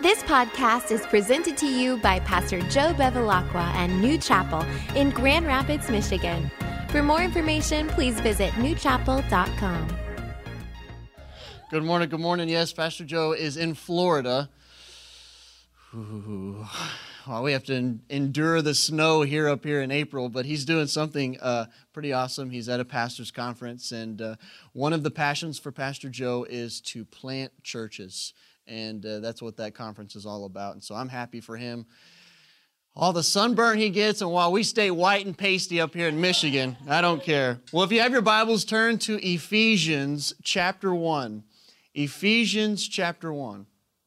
This podcast is presented to you by Pastor Joe Bevilacqua and New Chapel in Grand Rapids, Michigan. For more information, please visit newchapel.com. Good morning, good morning. Yes, Pastor Joe is in Florida. Ooh. Well, we have to endure the snow up here in April, but he's doing something pretty awesome. He's at a pastor's conference, and one of the passions for Pastor Joe is to plant churches, and that's what that conference is all about. And so I'm happy for him. All the sunburn he gets, and while we stay white and pasty up here in Michigan, I don't care. Well, if you have your Bibles, turn to Ephesians chapter 1. Ephesians chapter 1.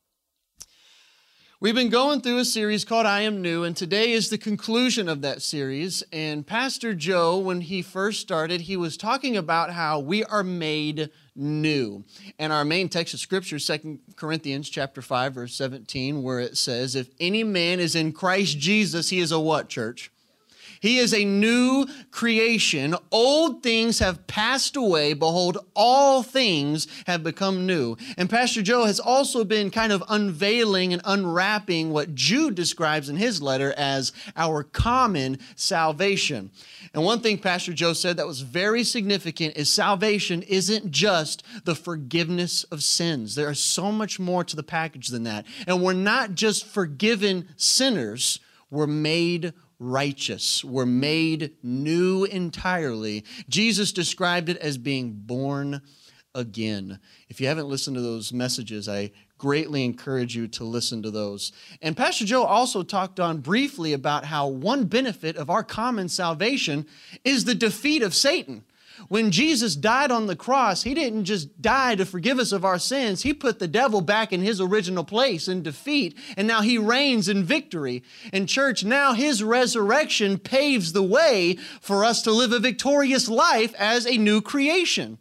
We've been going through a series called I Am New, and today is the conclusion of that series. And Pastor Joe, when he first started, he was talking about how we are made new. And our main text of Scripture, 2 Corinthians chapter 5, verse 17, where it says, if any man is in Christ Jesus, he is a what, church? He is a new creation. Old things have passed away. Behold, all things have become new. And Pastor Joe has also been kind of unveiling and unwrapping what Jude describes in his letter as our common salvation. And one thing Pastor Joe said that was very significant is salvation isn't just the forgiveness of sins. There is so much more to the package than that. And we're not just forgiven sinners, we're made righteous. We're made new entirely. Jesus described it as being born again. If you haven't listened to those messages, I greatly encourage you to listen to those. And Pastor Joe also talked on briefly about how one benefit of our common salvation is the defeat of Satan. When Jesus died on the cross, he didn't just die to forgive us of our sins. He put the devil back in his original place in defeat, and now he reigns in victory. And church, now his resurrection paves the way for us to live a victorious life as a new creation.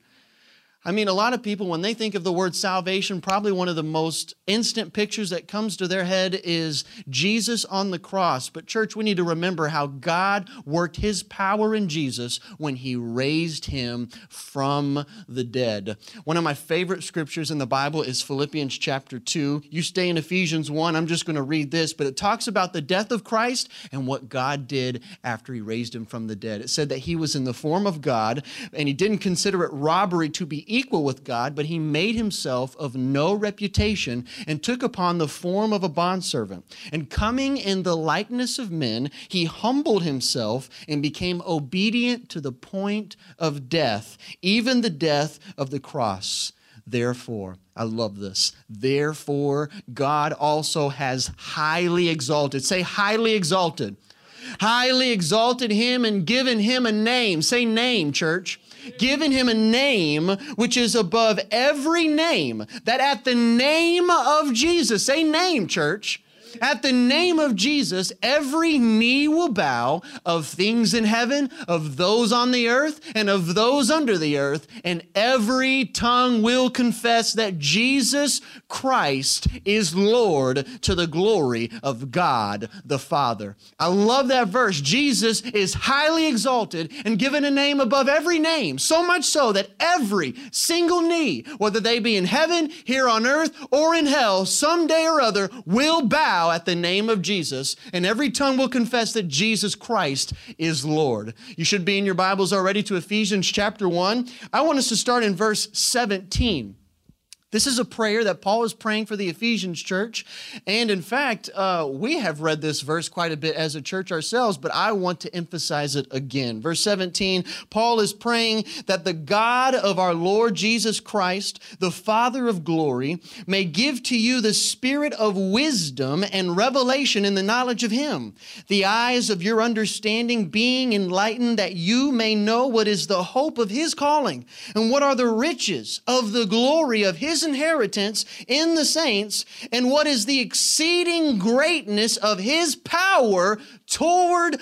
I mean, a lot of people, when they think of the word salvation, probably one of the most instant pictures that comes to their head is Jesus on the cross. But church, we need to remember how God worked his power in Jesus when he raised him from the dead. One of my favorite scriptures in the Bible is Philippians chapter 2. You stay in Ephesians 1. I'm just going to read this, but it talks about the death of Christ and what God did after he raised him from the dead. It said that he was in the form of God, and he didn't consider it robbery to be equal with God, but he made himself of no reputation and took upon the form of a bondservant. And coming in the likeness of men, he humbled himself and became obedient to the point of death, even the death of the cross. Therefore, I love this. Therefore, God also has highly exalted. Say highly exalted. Highly exalted him and given him a name. Say name, church. Given him a name which is above every name, that at the name of Jesus, say name, church. At the name of Jesus, every knee will bow, of things in heaven, of those on the earth, and of those under the earth, and every tongue will confess that Jesus Christ is Lord, to the glory of God the Father. I love that verse. Jesus is highly exalted and given a name above every name, so much so that every single knee, whether they be in heaven, here on earth, or in hell, someday or other, will bow at the name of Jesus, and every tongue will confess that Jesus Christ is Lord. You should be in your Bibles already to Ephesians chapter 1. I want us to start in verse 17. This is a prayer that Paul is praying for the Ephesians church. And in fact, we have read this verse quite a bit as a church ourselves, but I want to emphasize it again. Verse 17, Paul is praying that the God of our Lord Jesus Christ, the Father of glory, may give to you the spirit of wisdom and revelation in the knowledge of him, the eyes of your understanding being enlightened, that you may know what is the hope of his calling, and what are the riches of the glory of his inheritance in the saints, and what is the exceeding greatness of his power toward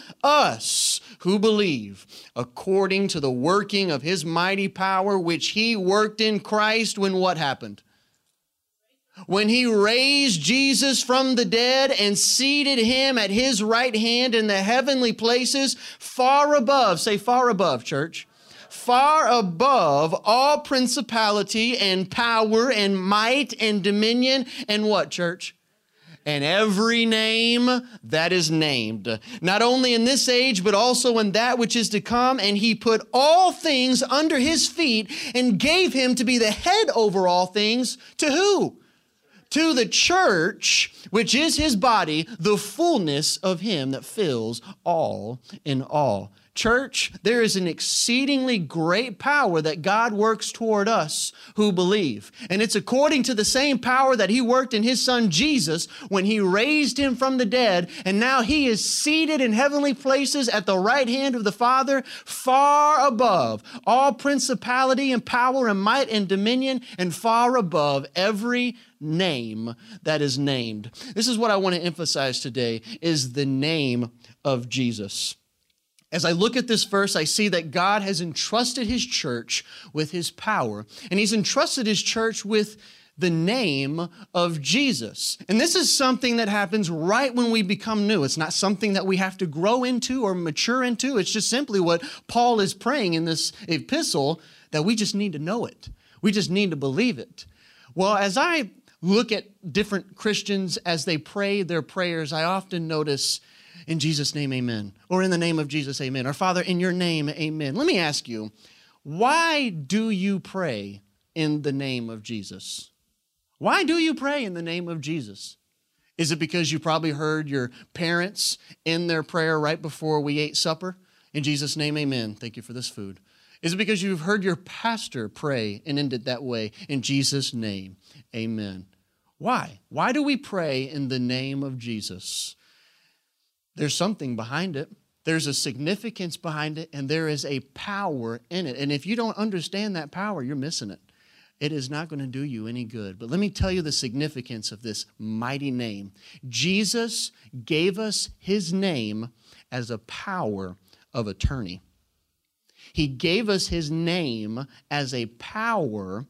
us who believe, according to the working of his mighty power, which he worked in Christ when what happened? When he raised Jesus from the dead and seated him at his right hand in the heavenly places, far above, say far above, church, far above all principality and power and might and dominion and what, church? and every name that is named, not only in this age, but also in that which is to come. And he put all things under his feet and gave him to be the head over all things. To who? To the church, which is his body, the fullness of him that fills all in all. Church, there is an exceedingly great power that God works toward us who believe. And it's according to the same power that he worked in his son Jesus when he raised him from the dead. And now he is seated in heavenly places at the right hand of the Father, far above all principality and power and might and dominion, and far above every name that is named. This is what I want to emphasize today, is the name of Jesus. As I look at this verse, I see that God has entrusted his church with his power, and he's entrusted his church with the name of Jesus. And this is something that happens right when we become new. It's not something that we have to grow into or mature into. It's just simply what Paul is praying in this epistle, that we just need to know it. We just need to believe it. Well, as I look at different Christians as they pray their prayers, I often notice, in Jesus' name, amen. Or in the name of Jesus, amen. Or Father, in your name, amen. Let me ask you, why do you pray in the name of Jesus? Why do you pray in the name of Jesus? Is it because you probably heard your parents in their prayer right before we ate supper? In Jesus' name, amen. Thank you for this food. Is it because you've heard your pastor pray and end it that way? In Jesus' name, amen. Why? Why do we pray in the name of Jesus? There's something behind it. There's a significance behind it, and there is a power in it. And if you don't understand that power, you're missing it. It is not going to do you any good. But let me tell you the significance of this mighty name. Jesus gave us his name as a power of attorney. He gave us his name as a power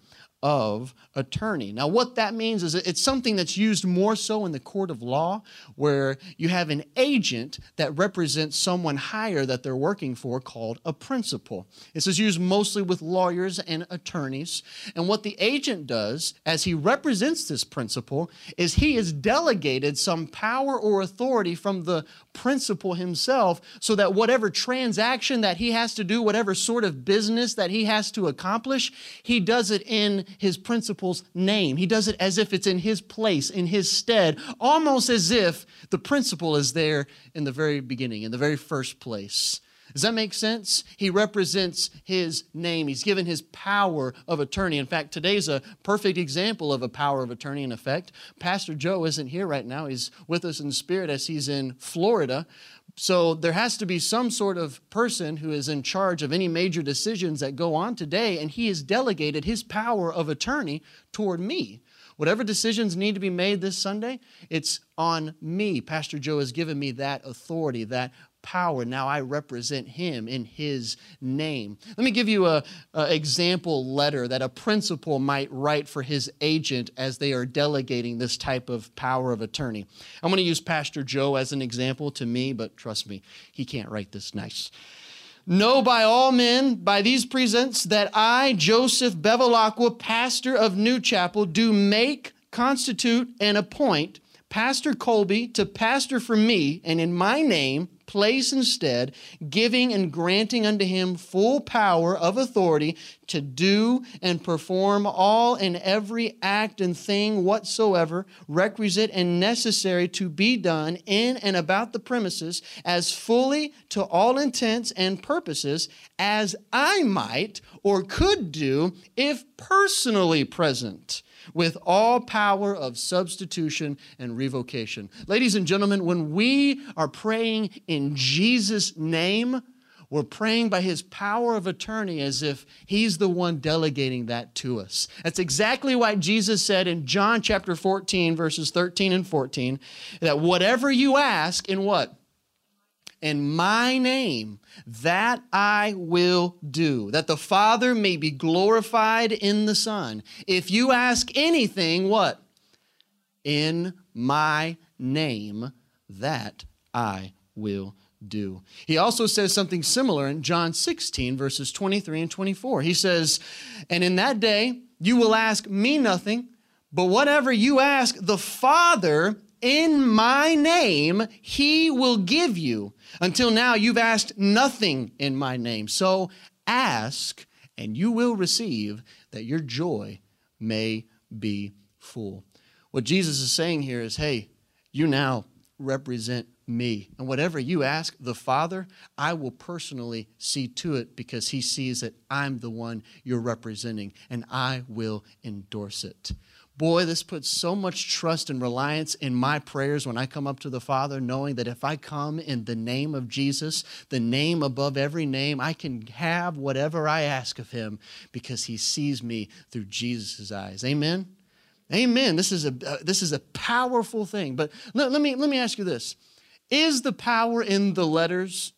of attorney. Now, what that means is it's something that's used more so in the court of law, where you have an agent that represents someone higher that they're working for, called a principal. This is used mostly with lawyers and attorneys. And what the agent does, as he represents this principal, is he is delegated some power or authority from the principal himself, so that whatever transaction that he has to do, whatever sort of business that he has to accomplish, he does it in his principal's name. He does it as if it's in his place, in his stead, almost as if the principal is there in the very beginning, in the very first place. Does that make sense? He represents his name. He's given his power of attorney. In fact, today's a perfect example of a power of attorney in effect. Pastor Joe isn't here right now. He's with us in spirit as he's in Florida. So there has to be some sort of person who is in charge of any major decisions that go on today, and he has delegated his power of attorney toward me. Whatever decisions need to be made this Sunday, it's on me. Pastor Joe has given me that authority, that power. Now I represent him in his name. Let me give you an example letter that a principal might write for his agent as they are delegating this type of power of attorney. I'm going to use Pastor Joe as an example to me, but trust me, he can't write this nice. Know by all men, by these presents, that I, Joseph Bevilacqua, pastor of New Chapel, do make, constitute, and appoint Pastor Colby to pastor for me, and in my name, place instead, giving and granting unto him full power of authority to do and perform all and every act and thing whatsoever requisite and necessary to be done in and about the premises, as fully to all intents and purposes as I might or could do if personally present, with all power of substitution and revocation. Ladies and gentlemen, when we are praying in Jesus' name, we're praying by his power of attorney as if he's the one delegating that to us. That's exactly why Jesus said in John chapter 14, verses 13 and 14, that whatever you ask in what? In my name, that I will do, that the Father may be glorified in the Son. If you ask anything, what? In my name, that I will do. He also says something similar in John 16, verses 23 and 24. He says, and in that day, you will ask me nothing, but whatever you ask the Father in my name, he will give you. Until now, you've asked nothing in my name. So ask, and you will receive, that your joy may be full. What Jesus is saying here is, hey, you now represent me. And whatever you ask the Father, I will personally see to it, because he sees that I'm the one you're representing, and I will endorse it. Boy, this puts so much trust and reliance in my prayers when I come up to the Father, knowing that if I come in the name of Jesus, the name above every name, I can have whatever I ask of him, because he sees me through Jesus' eyes. Amen? Amen. This is a powerful thing. But let me ask you this. Is the power in the letters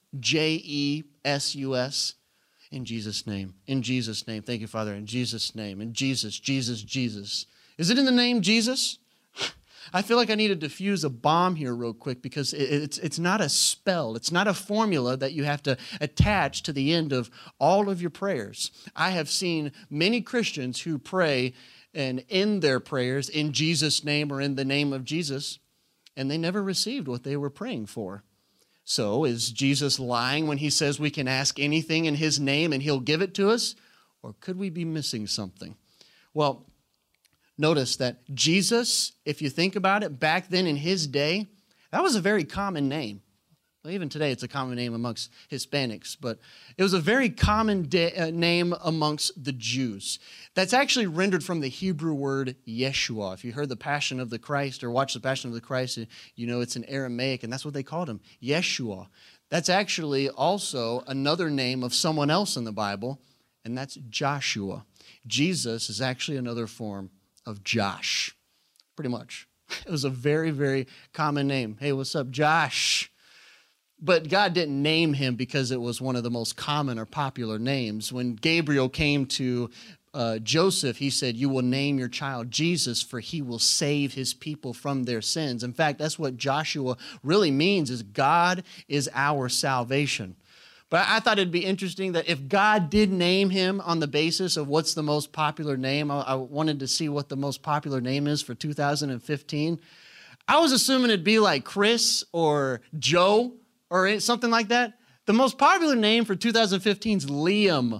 J-E-S-U-S? In Jesus' name. In Jesus' name. Thank you, Father. In Jesus' name. In Jesus, Jesus, Jesus. Is it in the name Jesus? I feel like I need to defuse a bomb here real quick, because it's not a spell. It's not a formula that you have to attach to the end of all of your prayers. I have seen many Christians who pray and end their prayers in Jesus' name or in the name of Jesus, and they never received what they were praying for. So is Jesus lying when he says we can ask anything in his name and he'll give it to us? Or could we be missing something? Well, notice that Jesus, if you think about it, back then in his day, that was a very common name. Well, even today it's a common name amongst Hispanics, but it was a very common name amongst the Jews. That's actually rendered from the Hebrew word Yeshua. If you heard the Passion of the Christ or watched the Passion of the Christ, you know it's in Aramaic, and that's what they called him, Yeshua. That's actually also another name of someone else in the Bible, and that's Joshua. Jesus is actually another form of Josh, pretty much. It was a very, very common name. Hey, what's up, Josh? But God didn't name him because it was one of the most common or popular names. When Gabriel came to Joseph, he said, you will name your child Jesus, for he will save his people from their sins. In fact, that's what Joshua really means, is God is our salvation. But I thought it'd be interesting that if God did name him on the basis of what's the most popular name, I wanted to see what the most popular name is for 2015. I was assuming it'd be like Chris or Joe or something like that. The most popular name for 2015 is Liam.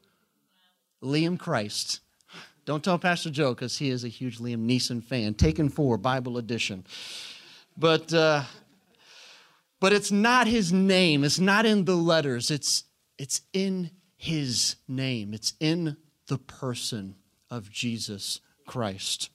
Liam Christ. Don't tell Pastor Joe, because he is a huge Liam Neeson fan. Taken 4, Bible edition. But it's not his name. It's not in the letters. It's in his name. It's in the person of Jesus Christ.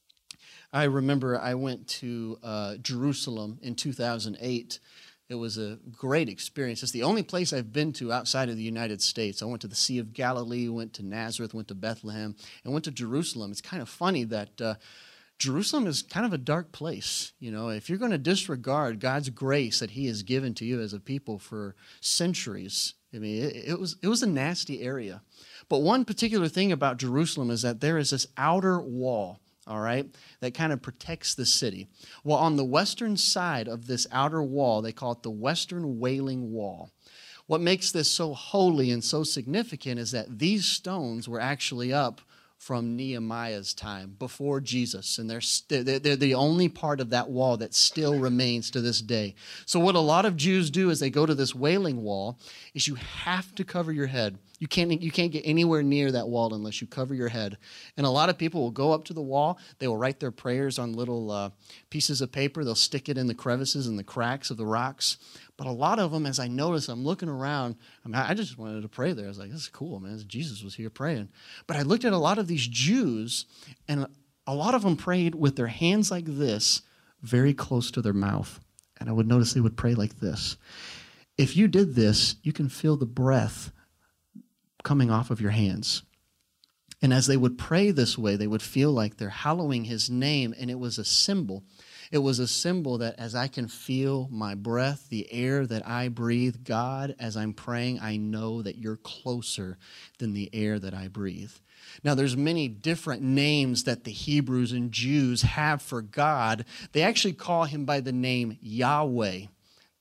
I remember I went to Jerusalem in 2008. It was a great experience. It's the only place I've been to outside of the United States. I went to the Sea of Galilee, went to Nazareth, went to Bethlehem, and went to Jerusalem. It's kind of funny that Jerusalem is kind of a dark place. You know, if you're going to disregard God's grace that he has given to you as a people for centuries, I mean, it was a nasty area. But one particular thing about Jerusalem is that there is this outer wall, all right, that kind of protects the city. Well, on the western side of this outer wall, they call it the Western Wailing Wall. What makes this so holy and so significant is that these stones were actually up from Nehemiah's time, before Jesus, and they're the only part of that wall that still remains to this day. So what a lot of Jews do as they go to this Wailing Wall is you have to cover your head. You can't get anywhere near that wall unless you cover your head. And a lot of people will go up to the wall. They will write their prayers on little pieces of paper. They'll stick it in the crevices and the cracks of the rocks. But a lot of them, as I notice, I'm looking around. I just wanted to pray there. I was like, this is cool, man. Jesus was here praying. But I looked at a lot of these Jews, and a lot of them prayed with their hands like this, very close to their mouth. And I would notice they would pray like this. If you did this, you can feel the breath coming off of your hands. And as they would pray this way, they would feel like they're hallowing his name, and it was a symbol. It was a symbol that as I can feel my breath, the air that I breathe, God, as I'm praying, I know that you're closer than the air that I breathe. Now, there's many different names that the Hebrews and Jews have for God. They actually call him by the name Yahweh.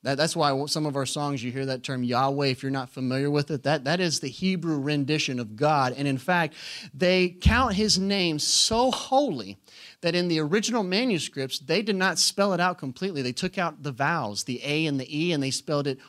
That's why some of our songs, you hear that term Yahweh, if you're not familiar with it, that is the Hebrew rendition of God. And in fact, they count his name so holy that in the original manuscripts, they did not spell it out completely. They took out the vowels, the A and the E, and they spelled it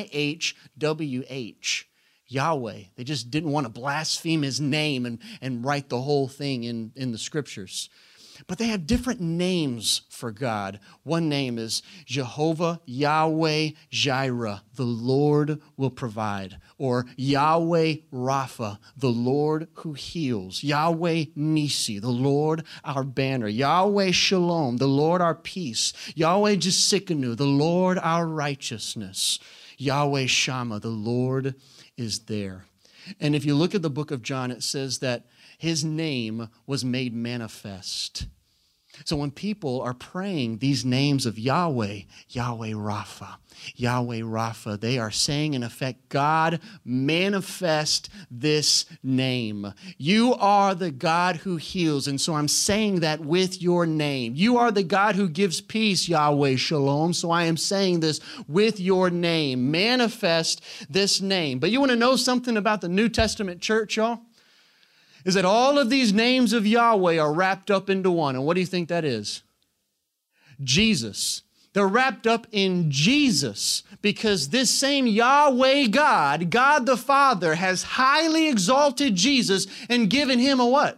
YHWH, Yahweh. They just didn't want to blaspheme his name and write the whole thing in the scriptures. But they have different names for God. One name is Jehovah Yahweh Jireh, the Lord will provide. Or Yahweh Rapha, the Lord who heals. Yahweh Nisi, the Lord our banner. Yahweh Shalom, the Lord our peace. Yahweh Jisikanu, the Lord our righteousness. Yahweh Shammah, the Lord is there. And if you look at the book of John, it says that his name was made manifest. So when people are praying these names of Yahweh, Yahweh Rapha, Yahweh Rapha, they are saying in effect, God, manifest this name. You are the God who heals, and so I'm saying that with your name. You are the God who gives peace, Yahweh Shalom, so I am saying this with your name. Manifest this name. But you want to know something about the New Testament church, y'all? Is that all of these names of Yahweh are wrapped up into one. And what do you think that is? Jesus. They're wrapped up in Jesus because this same Yahweh God, God the Father, has highly exalted Jesus and given him a what?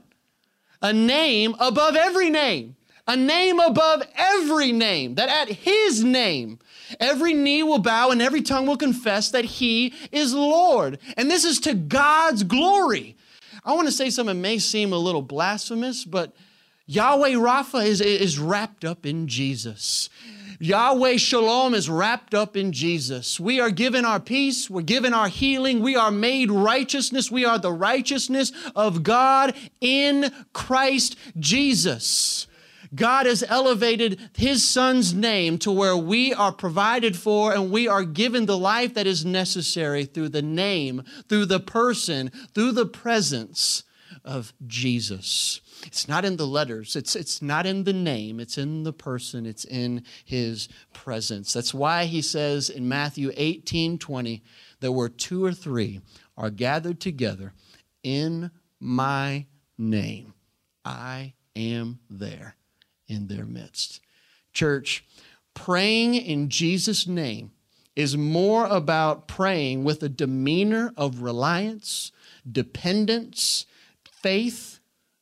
A name above every name. A name above every name. That at his name, every knee will bow and every tongue will confess that he is Lord. And this is to God's glory. I want to say something that may seem a little blasphemous, but Yahweh Rapha is wrapped up in Jesus. Yahweh Shalom is wrapped up in Jesus. We are given our peace. We're given our healing. We are made righteousness. We are the righteousness of God in Christ Jesus. God has elevated his son's name to where we are provided for and we are given the life that is necessary through the name, through the person, through the presence of Jesus. It's not in the letters. It's not in the name. It's in the person. It's in his presence. That's why he says in Matthew 18:20 that where 2 or 3 are gathered together in my name, I am there in their midst. Church, praying in Jesus' name is more about praying with a demeanor of reliance, dependence, faith,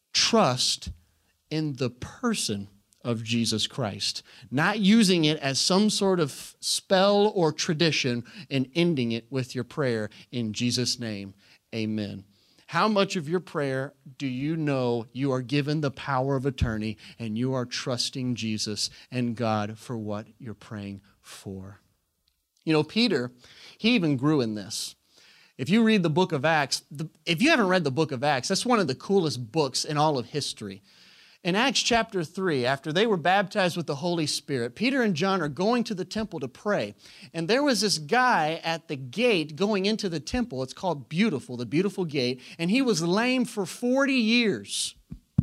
trust in the person of Jesus Christ, not using it as some sort of spell or tradition and ending it with your prayer in Jesus' name. Amen. How much of your prayer do you know you are given the power of attorney and you are trusting Jesus and God for what you're praying for? You know, Peter, he even grew in this. If you read the book of Acts, if you haven't read the book of Acts, that's one of the coolest books in all of history. In Acts chapter 3, after they were baptized with the Holy Spirit, Peter and John are going to the temple to pray. And there was this guy at the gate going into the temple. It's called Beautiful, the Beautiful Gate. And he was lame for 40 years.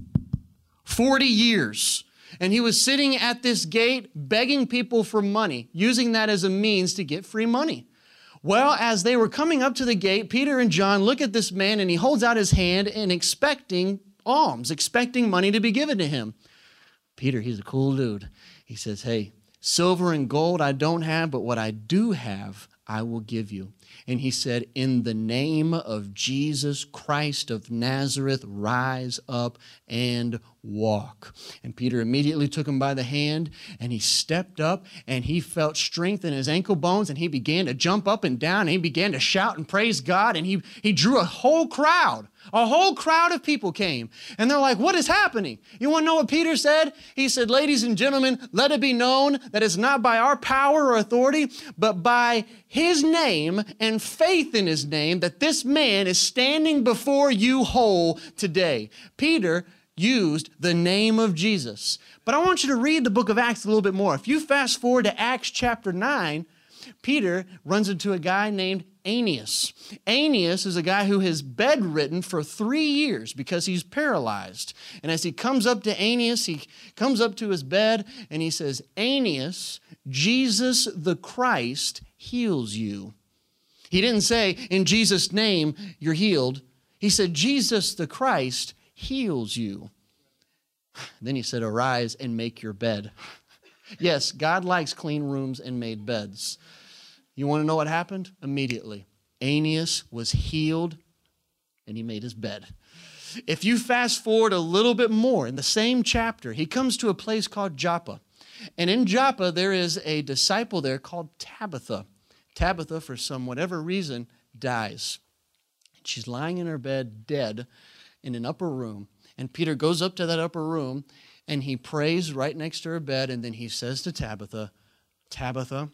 40 years. And he was sitting at this gate begging people for money, using that as a means to get free money. Well, as they were coming up to the gate, Peter and John look at this man and he holds out his hand and expecting alms, expecting money to be given to him. Peter, he's a cool dude. He says, hey, silver and gold I don't have, but what I do have, I will give you. And he said, in the name of Jesus Christ of Nazareth, rise up and walk. And Peter immediately took him by the hand and he stepped up and he felt strength in his ankle bones and he began to jump up and down and he began to shout and praise God and he drew a whole crowd. A whole crowd of people came. And they're like, what is happening? You want to know what Peter said? He said, ladies and gentlemen, let it be known that it's not by our power or authority, but by his name and faith in his name that this man is standing before you whole today. Peter used the name of Jesus. But I want you to read the book of Acts a little bit more. If you fast forward to Acts chapter 9, Peter runs into a guy named Aeneas. Aeneas is a guy who has bedridden for 3 years because he's paralyzed. And as he comes up to Aeneas, he comes up to his bed and he says, Aeneas, Jesus the Christ heals you. He didn't say, in Jesus' name, you're healed. He said, Jesus the Christ heals you. Then he said, arise and make your bed. Yes, God likes clean rooms and made beds. You want to know what happened? Immediately, Aeneas was healed and he made his bed. If you fast forward a little bit more, in the same chapter, he comes to a place called Joppa. And in Joppa, there is a disciple there called Tabitha. Tabitha, for some whatever reason, dies. She's lying in her bed, dead, in an upper room. And Peter goes up to that upper room, and he prays right next to her bed, and then he says to Tabitha, Tabitha,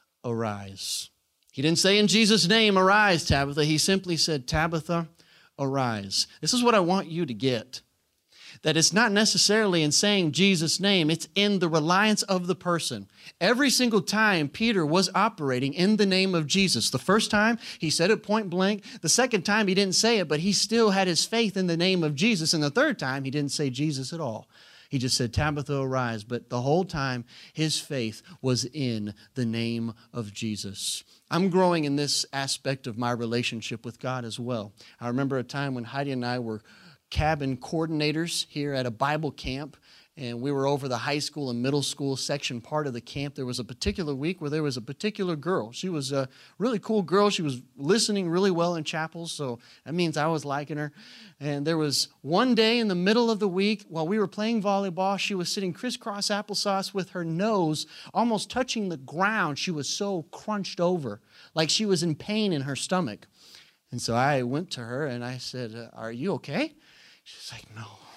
arise. He didn't say in Jesus' name, arise, Tabitha. He simply said, Tabitha, arise. This is what I want you to get. That it's not necessarily in saying Jesus' name, it's in the reliance of the person. Every single time Peter was operating in the name of Jesus. The first time, he said it point blank. The second time, he didn't say it, but he still had his faith in the name of Jesus. And the third time, he didn't say Jesus at all. He just said, Tabitha, arise. But the whole time, his faith was in the name of Jesus. I'm growing in this aspect of my relationship with God as well. I remember a time when Heidi and I were cabin coordinators here at a Bible camp, and we were over the high school and middle school section part of the camp. There was a particular week where there was a particular girl. She was a really cool girl. She was listening really well in chapels, so that means I was liking her. And there was one day in the middle of the week while we were playing volleyball, she was sitting crisscross applesauce with her nose almost touching the ground. She was so crunched over, like she was in pain in her stomach. And so I went to her and I said, are you okay? She's like,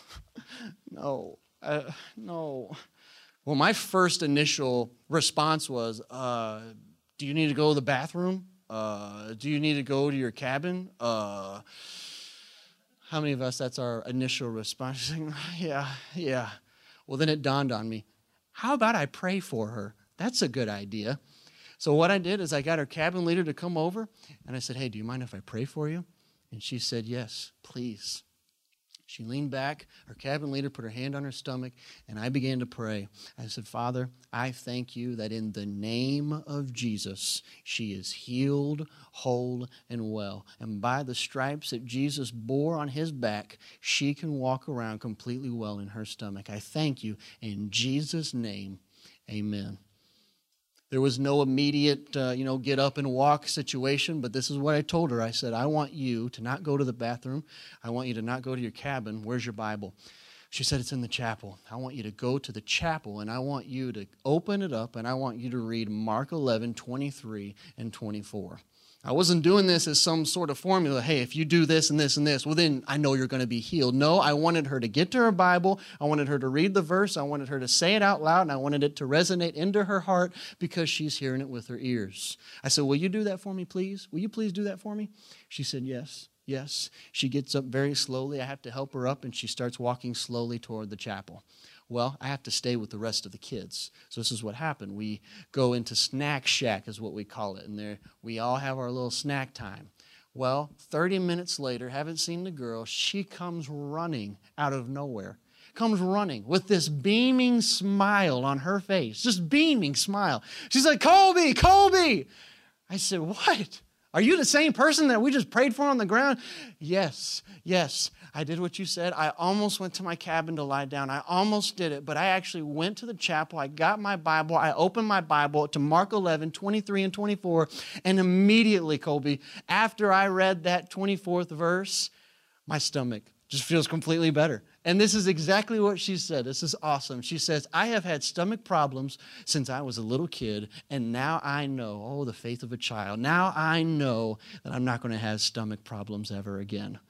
no. Well, my first initial response was, do you need to go to the bathroom? Do you need to go to your cabin? How many of us, that's our initial response? She's like, yeah. Well, then it dawned on me, how about I pray for her? That's a good idea. So what I did is I got our cabin leader to come over, and I said, hey, do you mind if I pray for you? And she said, yes, please. She leaned back, her cabin leader put her hand on her stomach, and I began to pray. I said, Father, I thank you that in the name of Jesus, she is healed, whole, and well. And by the stripes that Jesus bore on his back, she can walk around completely well in her stomach. I thank you in Jesus' name, amen. There was no immediate, get up and walk situation, but this is what I told her. I said, I want you to not go to the bathroom. I want you to not go to your cabin. Where's your Bible? She said, it's in the chapel. I want you to go to the chapel, and I want you to open it up, and I want you to read Mark 11, 23 and 24. I wasn't doing this as some sort of formula. Hey, if you do this and this and this, well, then I know you're going to be healed. No, I wanted her to get to her Bible. I wanted her to read the verse. I wanted her to say it out loud, and I wanted it to resonate into her heart because she's hearing it with her ears. I said, will you do that for me, please? Will you please do that for me? She said, yes. She gets up very slowly. I have to help her up, and she starts walking slowly toward the chapel. Well, I have to stay with the rest of the kids. So this is what happened. We go into snack shack is what we call it. And there we all have our little snack time. Well, 30 minutes later, haven't seen the girl. She comes running out of nowhere. Comes running with this beaming smile on her face. Just beaming smile. She's like, Colby! I said, what? Are you the same person that we just prayed for on the ground? Yes. I did what you said. I almost went to my cabin to lie down. I almost did it, but I actually went to the chapel. I got my Bible. I opened my Bible to Mark 11, 23 and 24, and immediately, Colby, after I read that 24th verse, my stomach just feels completely better. And this is exactly what she said. This is awesome. She says, I have had stomach problems since I was a little kid, and now I know, the faith of a child. Now I know that I'm not going to have stomach problems ever again.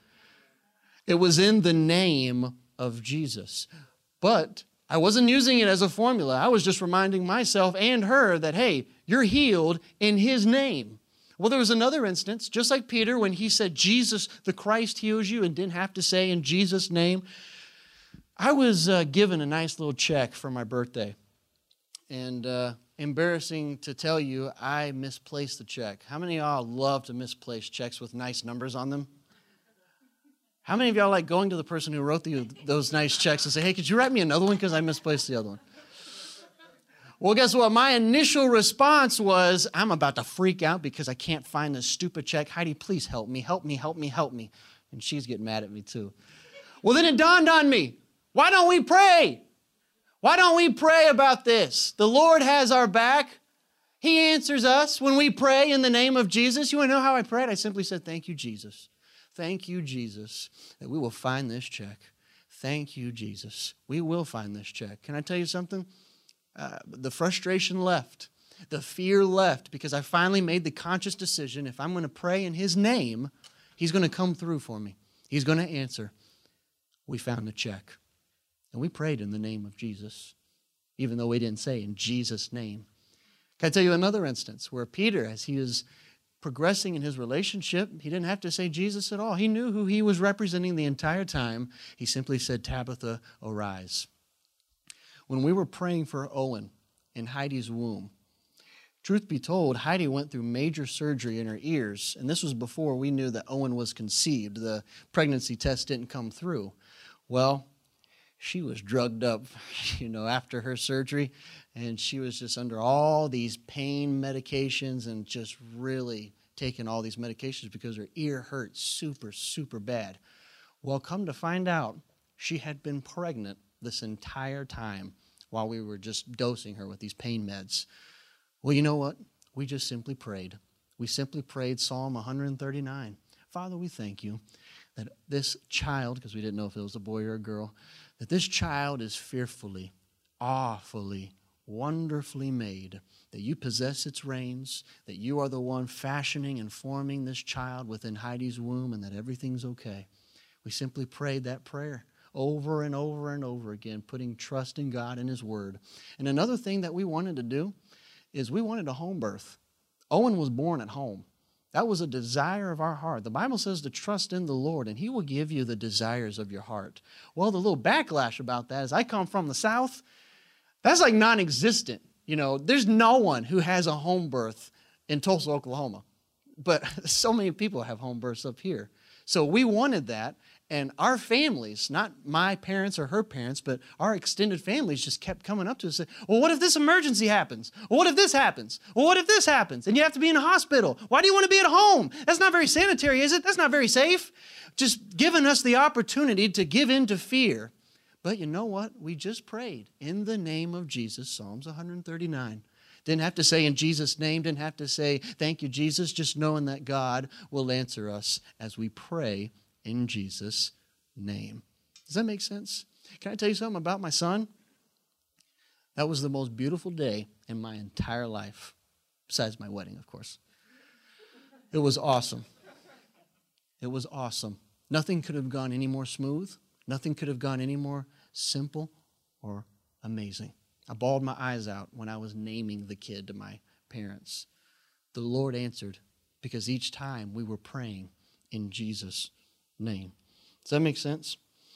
It was in the name of Jesus. But I wasn't using it as a formula. I was just reminding myself and her that, hey, you're healed in his name. Well, there was another instance, just like Peter, when he said, Jesus, the Christ heals you, and didn't have to say in Jesus' name. I was given a nice little check for my birthday. And embarrassing to tell you, I misplaced the check. How many of y'all love to misplace checks with nice numbers on them? How many of y'all like going to the person who wrote those nice checks and say, hey, could you write me another one because I misplaced the other one? Well, guess what? My initial response was, I'm about to freak out because I can't find this stupid check. Heidi, please help me, help me, help me, help me. And she's getting mad at me too. Well, then it dawned on me, why don't we pray? Why don't we pray about this? The Lord has our back. He answers us when we pray in the name of Jesus. You want to know how I prayed? I simply said, thank you, Jesus. Thank you, Jesus, that we will find this check. Thank you, Jesus. We will find this check. Can I tell you something? The frustration left. The fear left because I finally made the conscious decision, if I'm going to pray in His name, He's going to come through for me. He's going to answer. We found the check. And we prayed in the name of Jesus, even though we didn't say in Jesus' name. Can I tell you another instance where Peter, as he was progressing in his relationship, he didn't have to say Jesus at all. He knew who he was representing the entire time. He simply said, Tabitha, arise. When we were praying for Owen in Heidi's womb, truth be told, Heidi went through major surgery in her ears, and this was before we knew that Owen was conceived. The pregnancy test didn't come through. Well, she was drugged up, after her surgery, and she was just under all these pain medications and just really taking all these medications because her ear hurt super, super bad. Well, come to find out, she had been pregnant this entire time while we were just dosing her with these pain meds. Well, you know what? We just simply prayed. We simply prayed Psalm 139. Father, we thank you that this child, because we didn't know if it was a boy or a girl, that this child is fearfully, awfully, wonderfully made, that you possess its reins, that you are the one fashioning and forming this child within Heidi's womb, and that everything's okay. We simply prayed that prayer over and over and over again, putting trust in God and His Word. And another thing that we wanted to do is we wanted a home birth. Owen was born at home. That was a desire of our heart. The Bible says to trust in the Lord, and He will give you the desires of your heart. Well, the little backlash about that is I come from the South. That's like non-existent. There's no one who has a home birth in Tulsa, Oklahoma. But so many people have home births up here. So we wanted that. And our families, not my parents or her parents, but our extended families just kept coming up to us and say, well, what if this emergency happens? Well, what if this happens? Well, what if this happens? And you have to be in a hospital. Why do you want to be at home? That's not very sanitary, is it? That's not very safe. Just giving us the opportunity to give in to fear. But you know what? We just prayed in the name of Jesus, Psalms 139. Didn't have to say in Jesus' name, didn't have to say, thank you, Jesus, just knowing that God will answer us as we pray in Jesus' name. Does that make sense? Can I tell you something about my son? That was the most beautiful day in my entire life, besides my wedding, of course. It was awesome. It was awesome. Nothing could have gone any more smooth. Nothing could have gone any more simple or amazing. I bawled my eyes out when I was naming the kid to my parents. The Lord answered because each time we were praying in Jesus' name. Does that make sense?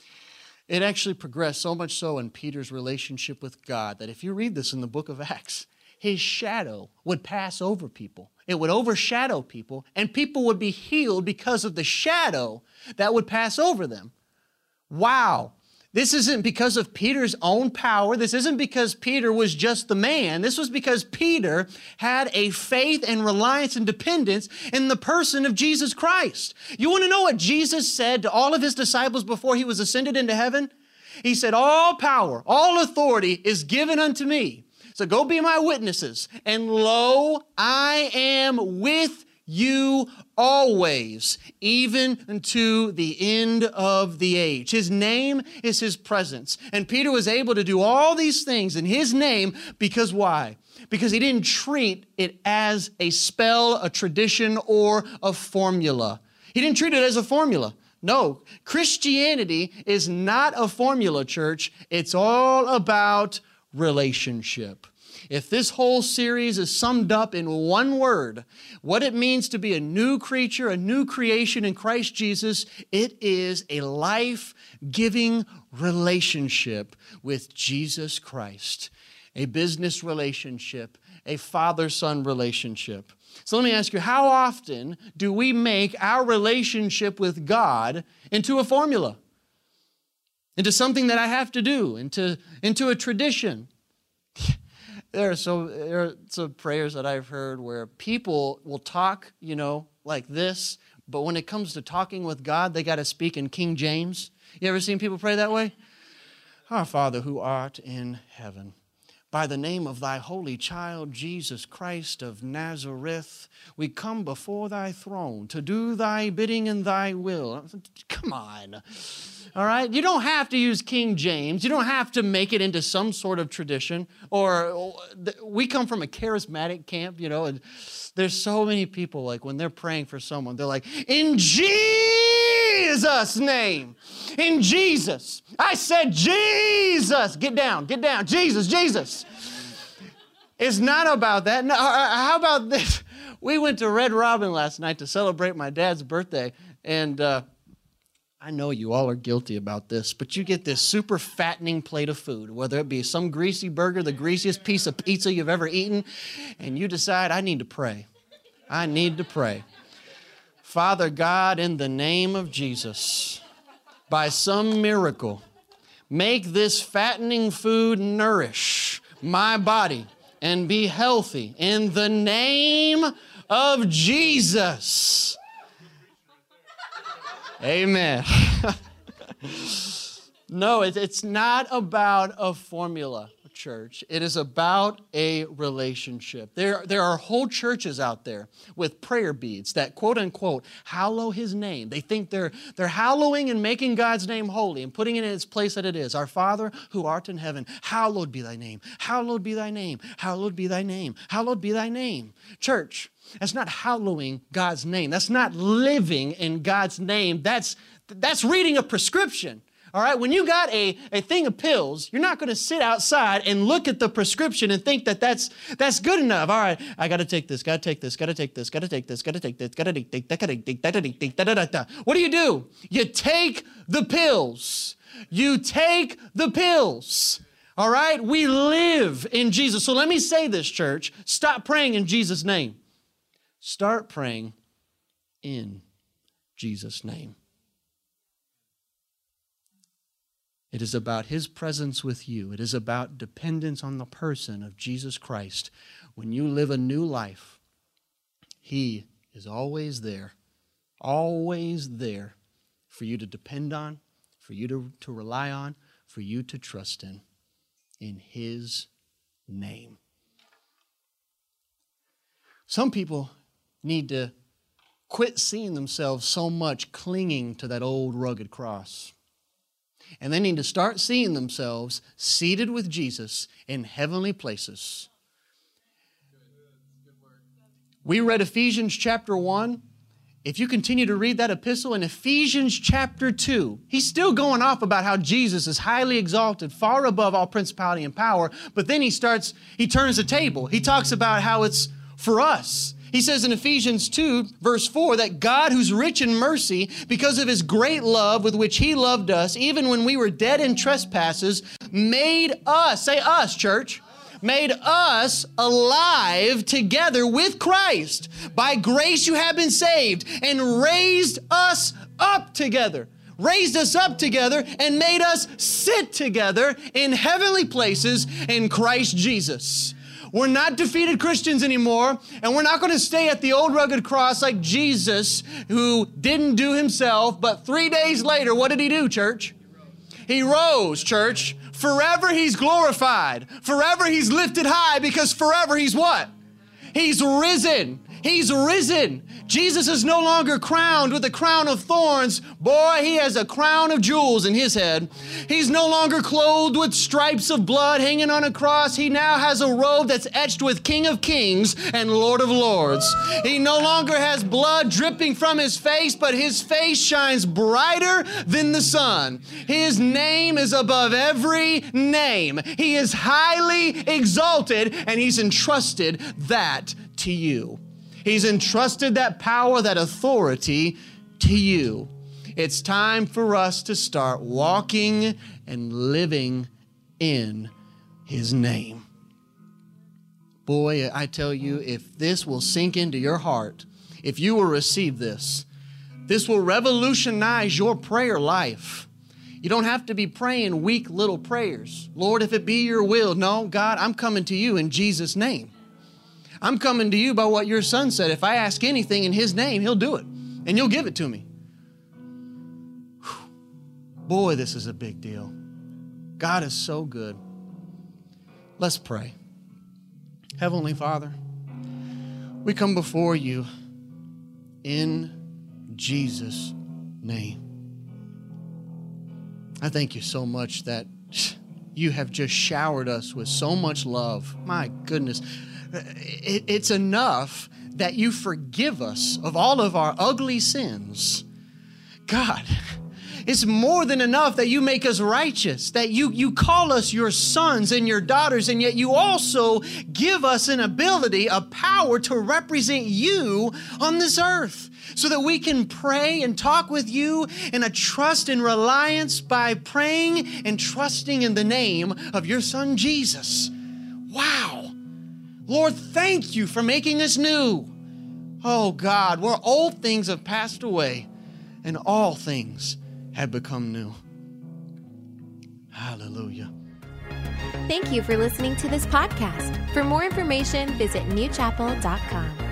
It actually progressed so much so in Peter's relationship with God that if you read this in the book of Acts, his shadow would pass over people. It would overshadow people, and people would be healed because of the shadow that would pass over them. Wow. This isn't because of Peter's own power. This isn't because Peter was just the man. This was because Peter had a faith and reliance and dependence in the person of Jesus Christ. You want to know what Jesus said to all of his disciples before he was ascended into heaven? He said, all power, all authority is given unto me. So go be my witnesses. And lo, I am with you always, even unto the end of the age. His name is His presence. And Peter was able to do all these things in His name because why? Because he didn't treat it as a spell, a tradition, or a formula. He didn't treat it as a formula. No, Christianity is not a formula, church. It's all about relationship. If this whole series is summed up in one word, what it means to be a new creature, a new creation in Christ Jesus, it is a life-giving relationship with Jesus Christ. A business relationship, a father-son relationship. So let me ask you, how often do we make our relationship with God into a formula? Into something that I have to do, into a tradition? There are some prayers that I've heard where people will talk, like this, but when it comes to talking with God, they got to speak in King James. You ever seen people pray that way? Our Father who art in heaven, by the name of thy holy child, Jesus Christ of Nazareth, we come before thy throne to do thy bidding and thy will. Come on. All right? You don't have to use King James. You don't have to make it into some sort of tradition. Or we come from a charismatic camp, and there's so many people, like when they're praying for someone, they're like, in Jesus' name. In Jesus. I said Jesus. Get down. Jesus. It's not about that. No, how about this? We went to Red Robin last night to celebrate my dad's birthday. And I know you all are guilty about this, but you get this super fattening plate of food, whether it be some greasy burger, the greasiest piece of pizza you've ever eaten, and you decide, I need to pray. I need to pray. Father God, in the name of Jesus, by some miracle, make this fattening food nourish my body and be healthy in the name of Jesus. Amen. No, it's not about a formula, church. It is about a relationship. There are whole churches out there with prayer beads that, quote unquote, hallow his name. They think they're hallowing and making God's name holy and putting it in its place that it is. Our Father who art in heaven, hallowed be thy name. Hallowed be thy name. Hallowed be thy name. Hallowed be thy name. Church, that's not hallowing God's name. That's not living in God's name. That's reading a prescription. All right, when you got a thing of pills, you're not going to sit outside and look at the prescription and think that that's good enough. All right, I got to take this, got to take this, got to take this, got to take this, got to take this, got to take that. What do? You take the pills. You take the pills. All right, we live in Jesus. So let me say this, church. Stop praying in Jesus' name. Start praying in Jesus' name. It is about his presence with you. It is about dependence on the person of Jesus Christ. When you live a new life, he is always there for you to depend on, for you to rely on, for you to trust in his name. Some people need to quit seeing themselves so much clinging to that old rugged cross. And they need to start seeing themselves seated with Jesus in heavenly places. We read Ephesians chapter 1. If you continue to read that epistle in Ephesians chapter 2, he's still going off about how Jesus is highly exalted, far above all principality and power. But then he turns the table. He talks about how it's for us. He says in Ephesians 2, verse 4, that God, who's rich in mercy, because of his great love with which he loved us, even when we were dead in trespasses, made us, say us, church, made us alive together with Christ. By grace you have been saved, and raised us up together. Raised us up together and made us sit together in heavenly places in Christ Jesus. We're not defeated Christians anymore, and we're not going to stay at the old rugged cross like Jesus, who didn't do himself, but 3 days later, what did he do, church? He rose, church. Forever he's glorified. Forever he's lifted high, because forever he's what? He's risen. He's risen. Jesus is no longer crowned with a crown of thorns. Boy, he has a crown of jewels in his head. He's no longer clothed with stripes of blood hanging on a cross. He now has a robe that's etched with King of Kings and Lord of Lords. He no longer has blood dripping from his face, but his face shines brighter than the sun. His name is above every name. He is highly exalted, and he's entrusted that to you. He's entrusted that power, that authority to you. It's time for us to start walking and living in his name. Boy, I tell you, if this will sink into your heart, if you will receive this, this will revolutionize your prayer life. You don't have to be praying weak little prayers. Lord, if it be your will. No, God, I'm coming to you in Jesus' name. I'm coming to you by what your son said. If I ask anything in his name, he'll do it, and you'll give it to me. Whew. Boy, this is a big deal. God is so good. Let's pray. Heavenly Father, we come before you in Jesus' name. I thank you so much that you have just showered us with so much love. My goodness. It's enough that you forgive us of all of our ugly sins. God, it's more than enough that you make us righteous, that you call us your sons and your daughters, and yet you also give us an ability, a power to represent you on this earth so that we can pray and talk with you in a trust and reliance by praying and trusting in the name of your son, Jesus. Wow. Lord, thank you for making us new. Oh God, where old things have passed away and all things have become new. Hallelujah. Thank you for listening to this podcast. For more information, visit newchapel.com.